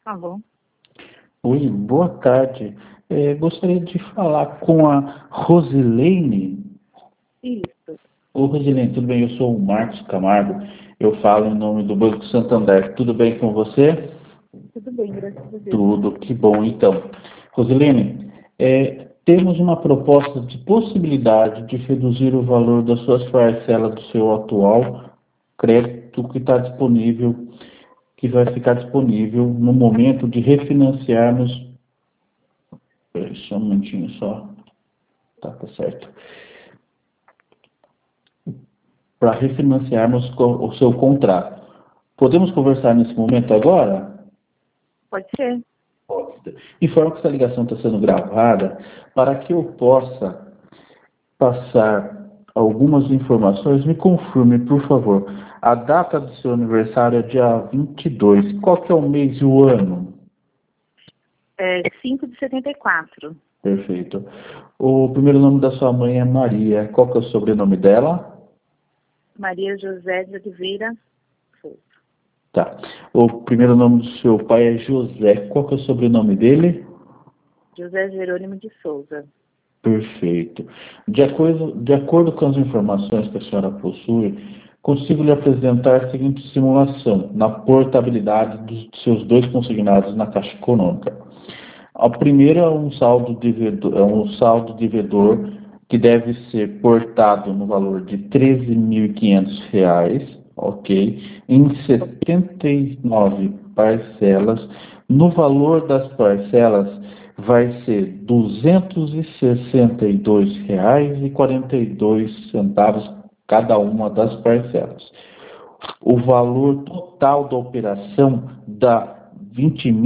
Tá bom. Oi, boa tarde. Gostaria de falar com a Rosilene. Isso. Ô, Rosilene, tudo bem? Eu sou o Marcos Camargo. Eu falo em nome do Banco Santander. Tudo bem com você? Tudo bem, graças a Deus. Tudo, que bom. Então, Rosilene, temos uma proposta de possibilidade de reduzir o valor das suas parcelas do seu atual crédito que está disponível, que vai ficar disponível no momento de refinanciarmos. Só um momentinho só. Tá certo. Para refinanciarmos o seu contrato. Podemos conversar nesse momento agora? Pode ser. Pode. Informo que essa ligação está sendo gravada para que eu possa passar algumas informações. Me confirme, por favor. A data do seu aniversário é dia 22. Qual que é o mês e o ano? 5 de 74. Perfeito. O primeiro nome da sua mãe é Maria. Qual que é o sobrenome dela? Maria José de Oliveira Souza. Tá. O primeiro nome do seu pai é José. Qual que é o sobrenome dele? José Jerônimo de Souza. Perfeito. De acordo com as informações que a senhora possui, consigo lhe apresentar a seguinte simulação na portabilidade dos seus dois consignados na Caixa Econômica. A primeira é um saldo devedor que deve ser portado no valor de R$ 13.500, ok? Em 79 parcelas. No valor das parcelas vai ser R$ 262,42 cada uma das parcelas. O valor total da operação dá R$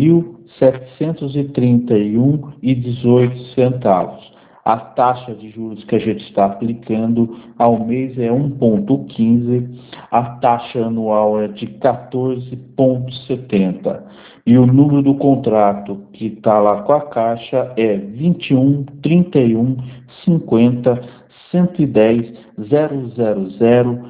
20.731,18. A taxa de juros que a gente está aplicando ao mês é 1,15, a taxa anual é de 14,70. E o número do contrato que está lá com a Caixa é 21 31 50 110 000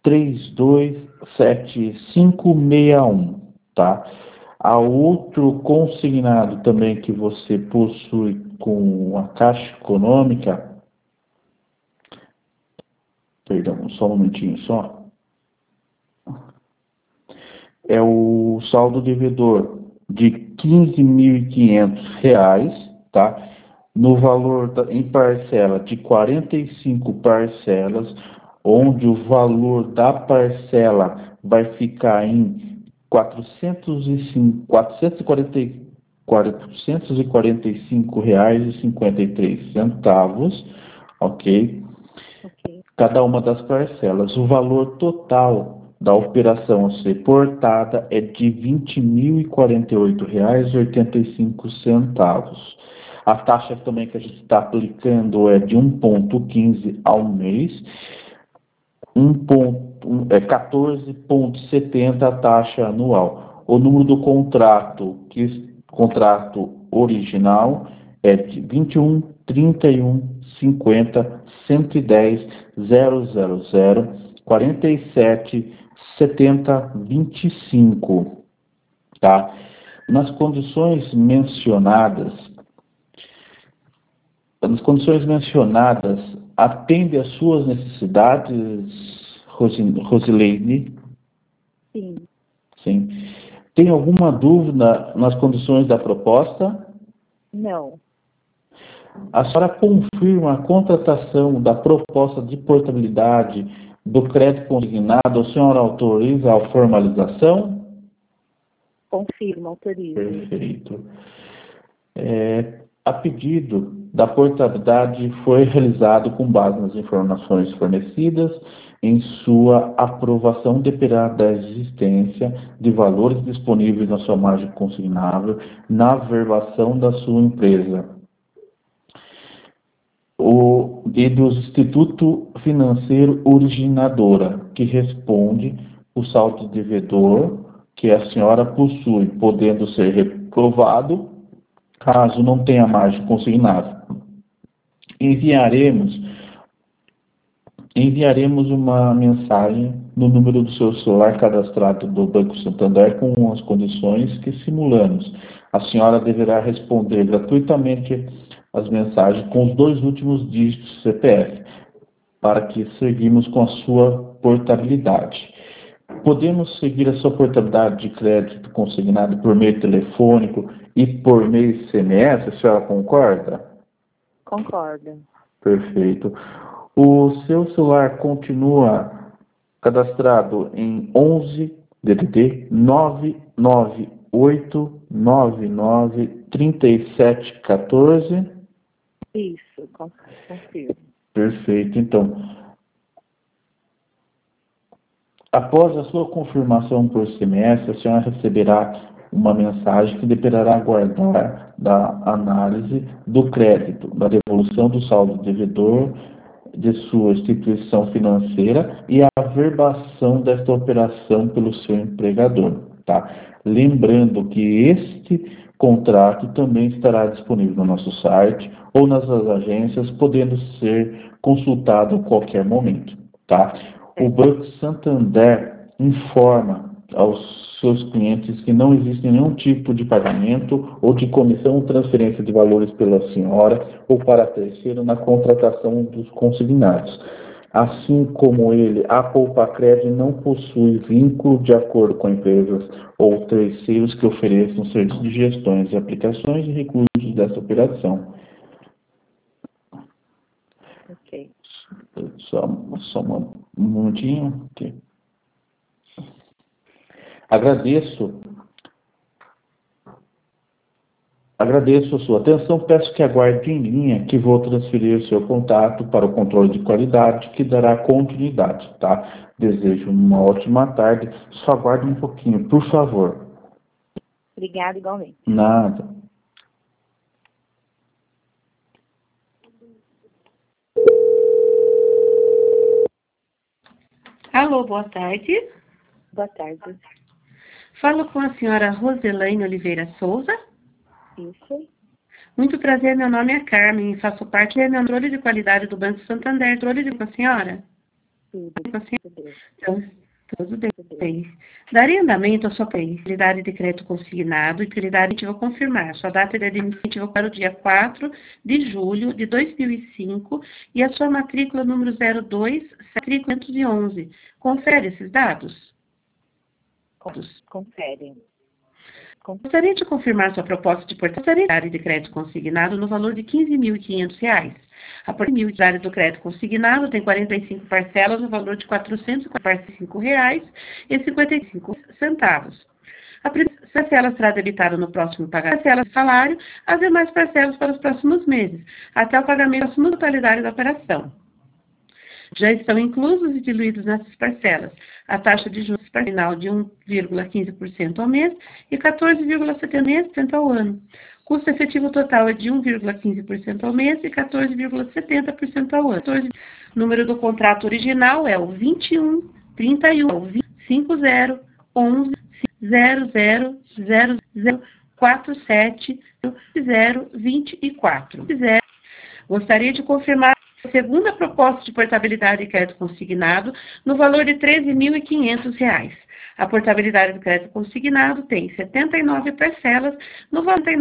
327561, tá? Há outro consignado também que você possui com a Caixa Econômica, perdão, só um momentinho só, é o saldo devedor de R$ 15.500, tá? No valor em parcela de 45 parcelas, onde o valor da parcela vai ficar em R$ 445,53, ok? Ok. Cada uma das parcelas. O valor total da operação a ser portada é de R$ 20.048,85. A taxa também que a gente está aplicando é de 1,15 ao mês. 14,70 a taxa anual. O número do contrato original é de 21 31 50 110 000 47 70 25, tá? Nas condições mencionadas, atende às suas necessidades, Rosilene? Sim. Sim. Tem alguma dúvida nas condições da proposta? Não. A senhora confirma a contratação da proposta de portabilidade do crédito consignado? A senhora autoriza a formalização? Confirma, autorizo. Perfeito. A pedido da portabilidade foi realizado com base nas informações fornecidas. Em sua aprovação dependerá da existência de valores disponíveis na sua margem consignável na verbação da sua empresa e do Instituto Financeiro Originadora, que responde o saldo devedor que a senhora possui, podendo ser reprovado caso não tenha margem consignável. Enviaremos uma mensagem no número do seu celular cadastrado do Banco Santander com as condições que simulamos. A senhora deverá responder gratuitamente as mensagens com os 2 últimos dígitos do CPF, para que seguimos com a sua portabilidade. Podemos seguir a sua portabilidade de crédito consignado por meio telefônico e por meio SMS, a senhora concorda? Concordo. Perfeito. O seu celular continua cadastrado em 11 DDD 99899 3714. Isso, confirmo. Perfeito. Então, após a sua confirmação por SMS, a senhora receberá uma mensagem que deverá aguardar da análise do crédito, da devolução do saldo devedor de sua instituição financeira e a averbação desta operação pelo seu empregador, tá? Lembrando que este contrato também estará disponível no nosso site ou nas agências, podendo ser consultado a qualquer momento, tá? O Banco Santander informa aos seus clientes que não existe nenhum tipo de pagamento ou de comissão ou transferência de valores pela senhora ou para terceiro na contratação dos consignados. Assim como ele, a Poupacred não possui vínculo de acordo com empresas ou terceiros que ofereçam serviços de gestões e aplicações e recursos dessa operação. Ok. Só um minutinho. Okay. Agradeço a sua atenção. Peço que aguarde em linha que vou transferir o seu contato para o controle de qualidade que dará continuidade, tá? Desejo uma ótima tarde. Só aguarde um pouquinho, por favor. Obrigada igualmente. Nada. Alô, boa tarde. Boa tarde. Falo com a senhora Roselaine Oliveira Souza. Isso. Muito prazer, meu nome é Carmen e faço parte do controle de qualidade do Banco Santander. Controle com a senhora? Tudo. Com a senhora? Tudo bem. Então, tudo bem. Daria andamento à sua prioridade de crédito consignado e prioridade vou confirmar. Sua data de admissão para o dia 4 de julho de 2005 e a sua matrícula número 02-511. Confere esses dados? Confere. Gostaria de confirmar sua proposta de portabilidade de crédito consignado no valor de R$ 15.500. A portabilidade do crédito consignado tem 45 parcelas no valor de R$ 445,55. A primeira parcela será debitada no próximo pagamento, parcela de salário, as demais parcelas para os próximos meses, até o pagamento da totalidade da operação. Já estão inclusos e diluídos nessas parcelas a taxa de juros final de 1,15% ao mês e 14,70% ao ano. Custo efetivo total é de 1,15% ao mês e 14,70% ao ano. Número do contrato original é o 21 31 50 11 00 00 47 024. Gostaria de confirmar a segunda proposta de portabilidade de crédito consignado no valor de R$ 13.500. A portabilidade do crédito consignado tem 79 parcelas no valor de R$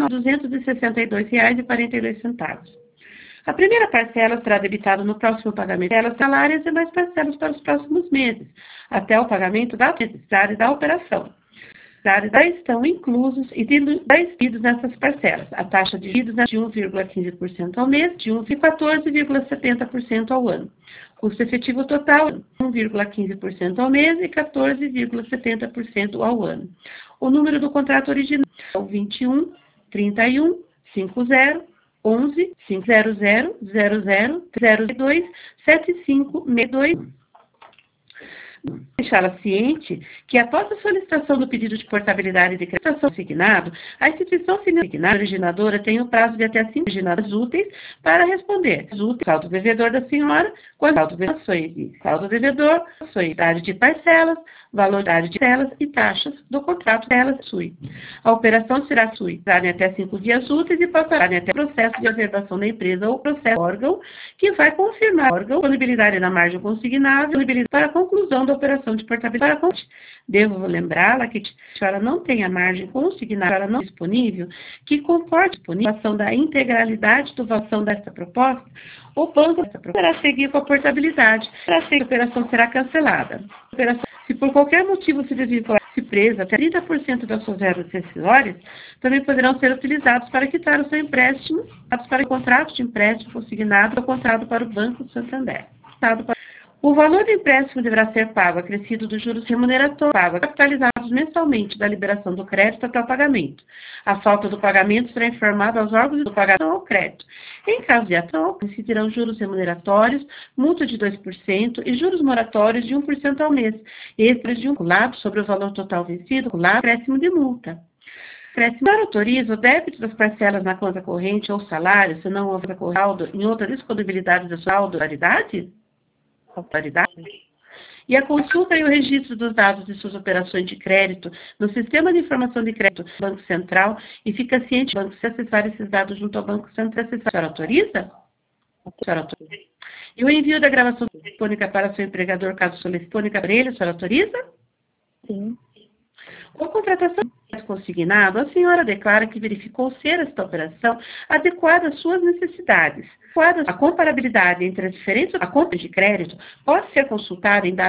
262,42. A primeira parcela será debitada no próximo pagamento das salários e mais parcelas para os próximos meses, até o pagamento da necessidade da operação. Já estão inclusos e diluídos nessas parcelas. A taxa de juros é de 1,15% ao mês, de 14,70% ao ano. Custo efetivo total, 1,15% ao mês e 14,70% ao ano. O número do contrato original é o 21 31 50 11 500 00 02 75 62. Deixá-la ciente que, após a solicitação do pedido de portabilidade de crédito consignado, a instituição financeira originadora tem o prazo de até 5 dias úteis para responder. O saldo devedor da senhora, quando saldo devedor, idade de parcelas, valor de telas e taxas do contrato delas SUI. A operação será SUI em até 5 dias úteis e passará em até processo de averbação da empresa ou processo órgão que vai confirmar a disponibilidade da margem consignável para a conclusão da operação de portabilidade. Devo lembrá-la que a senhora não tem a margem consignável não disponível que comporte a ação da integralidade da ação desta proposta, o banco poderá seguir com a portabilidade, para que a operação será cancelada. Se por qualquer motivo se desvincular-se presa, até 30% das suas verbas rescisórias também poderão ser utilizados para quitar o seu empréstimo, para o contrato de empréstimo consignado ou contrato para o Banco Santander. O valor do empréstimo deverá ser pago acrescido dos juros remuneratórios, capitalizados mensalmente da liberação do crédito até o pagamento. A falta do pagamento será informada aos órgãos do pagamento ao crédito. Em caso de ação, incidirão juros remuneratórios, multa de 2% e juros moratórios de 1% ao mês, extras de lado sobre o valor total vencido, acréscimo de multa. Não autoriza o débito das parcelas na conta corrente ou salário, se não houver saldo em outra disponibilidade da sua autoridade? E a consulta e o registro dos dados de suas operações de crédito no Sistema de Informação de Crédito do Banco Central e fica ciente do banco se acessar esses dados junto ao Banco Central. A senhora autoriza? E o envio da gravação telefônica para seu empregador, caso solicite para ele, a senhora autoriza? Sim. Com contratação consignado, a senhora declara que verificou ser esta operação adequada às suas necessidades. A comparabilidade entre as diferentes contas de crédito pode ser consultada em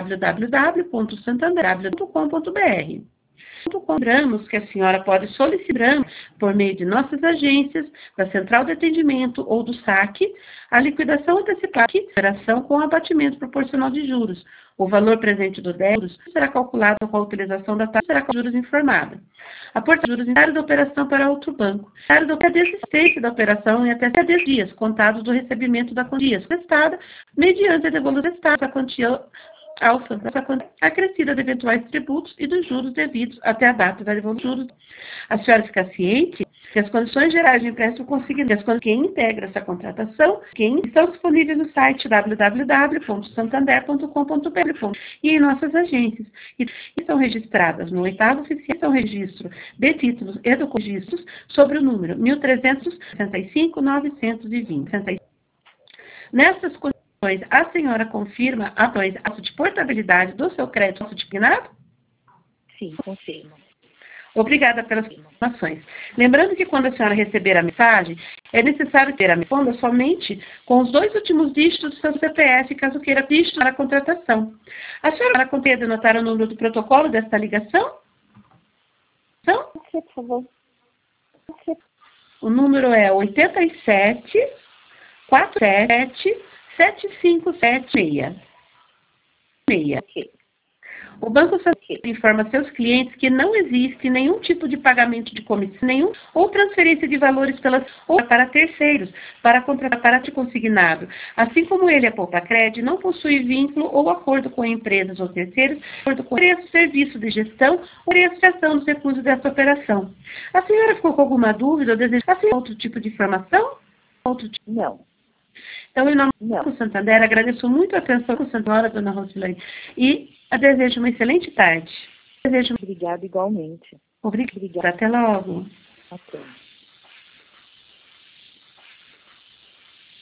www.santander.com.br. Lembramos que a senhora pode solicitar, por meio de nossas agências, da Central de Atendimento ou do SAC, a liquidação antecipada da operação com abatimento proporcional de juros. O valor presente do débito será calculado com a utilização da taxa de juros informada. A portaria de juros da operação para outro banco. A desistência da operação em até 10 dias, contados do recebimento da quantia prestada, mediante a devolução da quantia acrescida de eventuais tributos e dos juros devidos até a data da devolução. A senhora fica ciente que as condições gerais de empréstimo consignado, quem integra essa contratação, estão disponíveis no site www.santander.com.br e em nossas agências. E são registradas no 8º oficial, são registro de títulos e registros sobre o número 1365-920. Nessas condições, a senhora confirma a ato de portabilidade do seu crédito consignado? Sim, confirmo. Obrigada pelas informações. Lembrando que quando a senhora receber a mensagem, é necessário ter a responda somente com os 2 últimos dígitos do seu CPF, caso queira dígito para a contratação. A senhora consegue anotar o número do protocolo desta ligação? Por favor. O número é 87 47 7576. Ok. O Banco Santander informa a seus clientes que não existe nenhum tipo de pagamento de comissão ou transferência de valores para terceiros, para contratar para consignado. Assim como ele, a Poupa-Cred, não possui vínculo ou acordo com empresas ou terceiros, acordo com preço, serviço de gestão ou prestação dos recursos dessa operação. A senhora ficou com alguma dúvida ou deseja outro tipo de informação? Não. Então, em nome do Banco Santander, agradeço muito a atenção da senhora, dona Rosilane, e desejo uma excelente tarde. Obrigada igualmente. Obrigada. Até logo. Até.